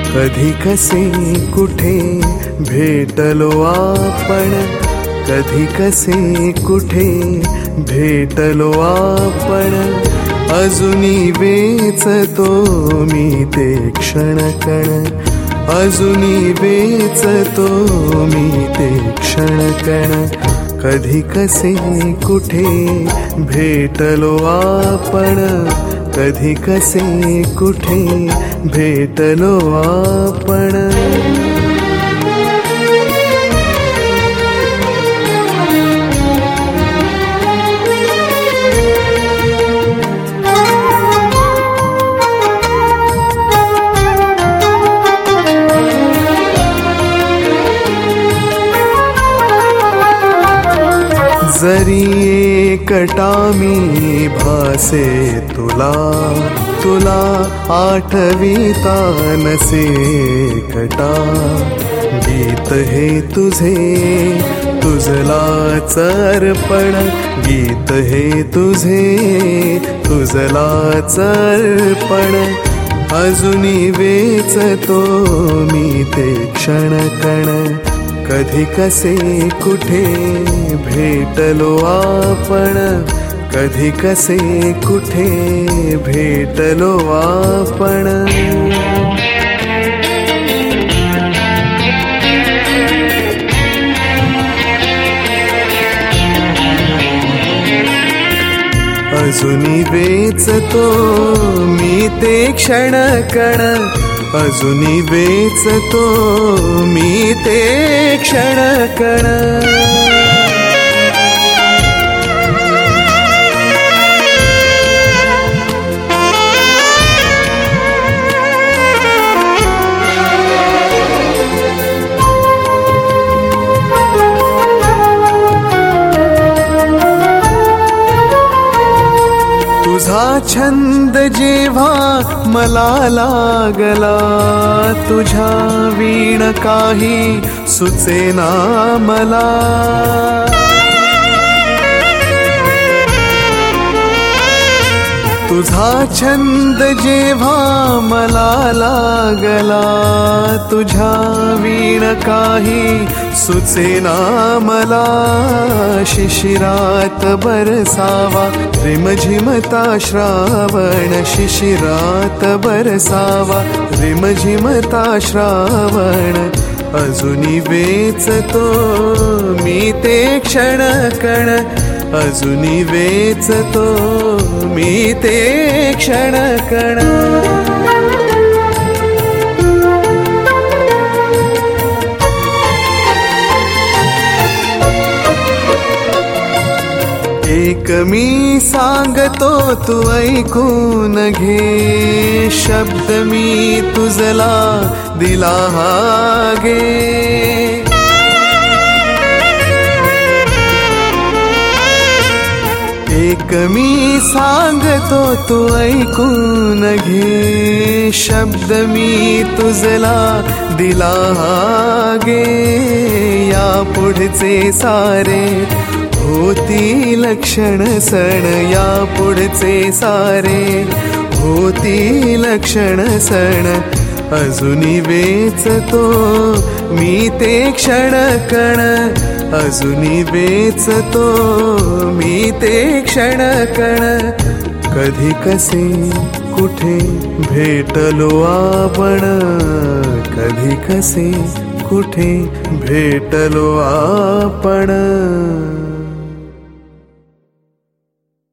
कधी कसे कुठे भेटलो आपण, कधी कसे कुठे भेटलो आपण. अजूनी वेचतो मी ते क्षण कण, अजूनी वेचतो मी ते क्षण कण. कधी कसे कुठे भेटलो आपण, कधी कसे कुठे भेटलो आपण. जरी एकटा मी भासे तुला, तुला आठविता नसे कटा. गीत हे तुझे तुझलाच अर्पण, गीत हे तुझे तुझलाच अर्पण. अजूनी वेचतो मी ते क्षण कण, कधी कसे कुठे भेटलो आपण, कधी कसे कुठे भेटलो आपण. अजूनी वेचतो मी ते क्षण कण, अजूनी वेचतो मी ते क्षण कण. तुझा छंद जेव्हा मला लागला, तुझ्या वीण काही सुचेना मला. तुझा छंद जेव्हा मला लागला, तुझ्या वीण काही सुचेना मला. शिशिरात बरसावा रिमझिमता श्रावण, शिशिरात बरसावा रिमझिमता श्रावण. अजूनी वेचतो मी ते क्षण कण, अजूनी वेचतो मी ते क्षण कण. एक मी सांगतो तू ऐकून घे, शब्द मी तुझला दिला हा गे. एक मी सांगतो तू ऐकून घे, शब्द मी तुझला दिला हा गे. या पुढचे सारे होतील क्षण सण, या पुढचे सारे होतील क्षण सण. अजूनी वेचतो मी ते क्षण कण, अजूनी वेचतो मी ते क्षण कण. कधी कसे कुठे भेटलो आपण, कधी कसे कुठे भेटलो आपण.